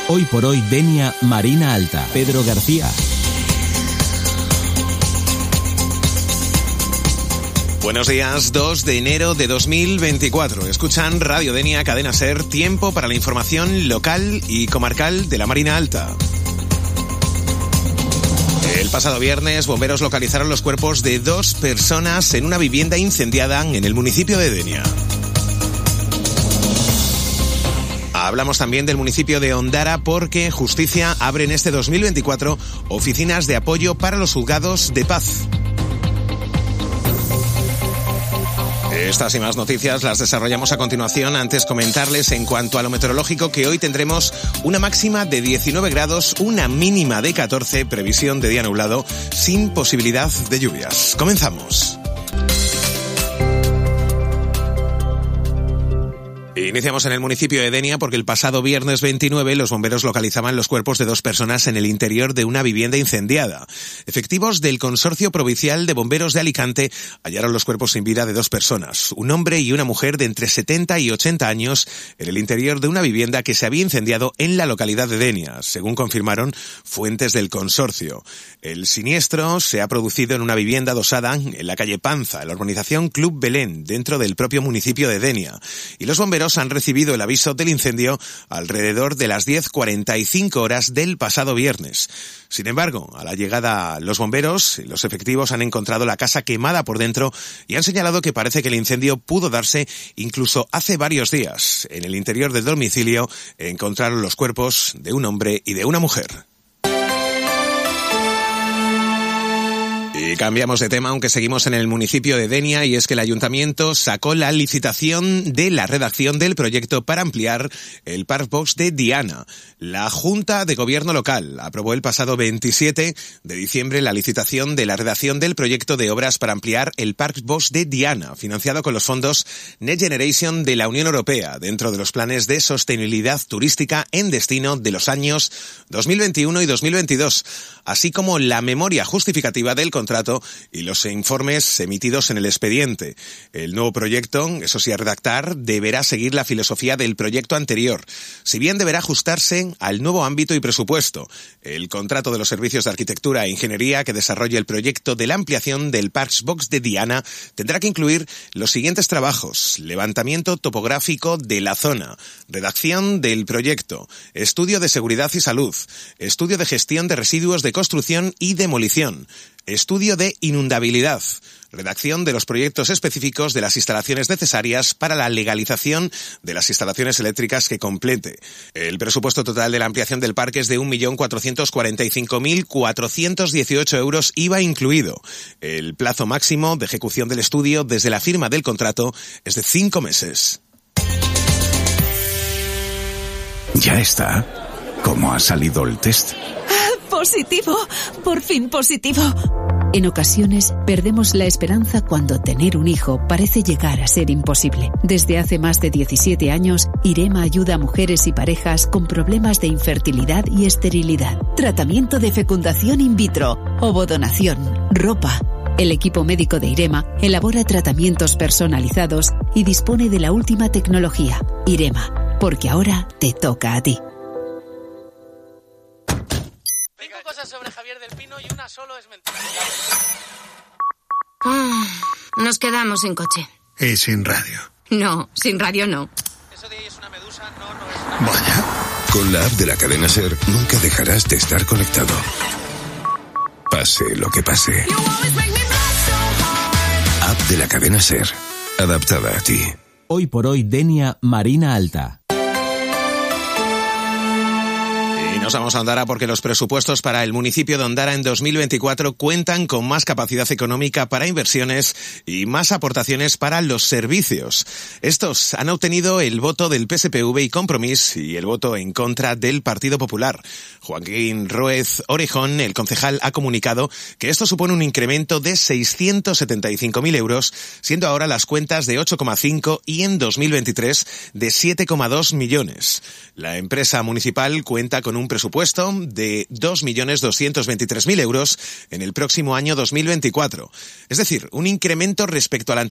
Hoy por hoy, Denia, Marina Alta, Pedro García. Buenos días, 2 de enero de 2024. Escuchan Radio Denia, Cadena SER, tiempo para la información local y comarcal de la Marina Alta. El pasado viernes, bomberos localizaron los cuerpos de 2 personas en una vivienda incendiada en el municipio de Denia. Hablamos también del municipio de Ondara porque Justicia abre en este 2024 oficinas de apoyo para los juzgados de paz. Estas y más noticias las desarrollamos a continuación. Antes comentarles en cuanto a lo meteorológico que hoy tendremos una máxima de 19 grados, una mínima de 14, previsión de día nublado, sin posibilidad de lluvias. Comenzamos. Iniciamos en el municipio de Denia porque el pasado viernes 29 los bomberos localizaban los cuerpos de 2 personas en el interior de una vivienda incendiada. Efectivos del Consorcio Provincial de Bomberos de Alicante hallaron los cuerpos sin vida de 2 personas, un hombre y una mujer de entre 70 y 80 años, en el interior de una vivienda que se había incendiado en la localidad de Denia, según confirmaron fuentes del consorcio. El siniestro se ha producido en una vivienda adosada en la calle Panza, en la urbanización Club Belén, dentro del propio municipio de Denia, y los bomberos han recibido el aviso del incendio alrededor de las 10:45 horas del pasado viernes. Sin embargo, a la llegada los bomberos, los efectivos han encontrado la casa quemada por dentro y han señalado que parece que el incendio pudo darse incluso hace varios días. En el interior del domicilio encontraron los cuerpos de un hombre y de una mujer. Y cambiamos de tema, aunque seguimos en el municipio de Denia, y es que el ayuntamiento sacó la licitación de la redacción del proyecto para ampliar el Parkbox de Diana. La Junta de Gobierno local aprobó el pasado 27 de diciembre la licitación de la redacción del proyecto de obras para ampliar el Parkbox de Diana, financiado con los fondos Next Generation de la Unión Europea, dentro de los planes de sostenibilidad turística en destino de los años 2021 y 2022, así como la memoria justificativa del contrato y los informes emitidos en el expediente. El nuevo proyecto, eso sí, a redactar, deberá seguir la filosofía del proyecto anterior, si bien deberá ajustarse al nuevo ámbito y presupuesto. El contrato de los servicios de arquitectura e ingeniería que desarrolle el proyecto de la ampliación del Parkbox de Diana tendrá que incluir los siguientes trabajos: levantamiento topográfico de la zona, redacción del proyecto, estudio de seguridad y salud, estudio de gestión de residuos de construcción y demolición, estudio de inundabilidad, redacción de los proyectos específicos de las instalaciones necesarias para la legalización de las instalaciones eléctricas que complete. El presupuesto total de la ampliación del parque es de 1.445.418 euros, IVA incluido. El plazo máximo de ejecución del estudio desde la firma del contrato es de 5 meses. Ya está. ¿Cómo ha salido el test? ¡Positivo! ¡Por fin positivo! En ocasiones perdemos la esperanza cuando tener un hijo parece llegar a ser imposible. Desde hace más de 17 años, IREMA ayuda a mujeres y parejas con problemas de infertilidad y esterilidad. Tratamiento de fecundación in vitro, ovodonación, ropa. El equipo médico de IREMA elabora tratamientos personalizados y dispone de la última tecnología. IREMA, porque ahora te toca a ti. Sobre Javier del Pino y una solo es mentira. Nos quedamos sin coche. Y sin radio. No, sin radio no. Eso de ahí es una medusa, no es una... Vaya. Con la app de la cadena SER nunca dejarás de estar conectado. Pase lo que pase. App de la cadena SER. Adaptada a ti. Hoy por hoy, Denia, Marina Alta. Nos vamos a Ondara porque los presupuestos para el municipio de Ondara en 2024 cuentan con más capacidad económica para inversiones y más aportaciones para los servicios. Estos han obtenido el voto del PSPV y Compromís y el voto en contra del Partido Popular. Joaquín Roez Orejón, el concejal, ha comunicado que esto supone un incremento de 675.000 euros, siendo ahora las cuentas de 8,5 y en 2023 de 7,2 millones. La empresa municipal cuenta con un presupuesto de 2.223.000 euros en el próximo año 2024. Es decir, un incremento respecto al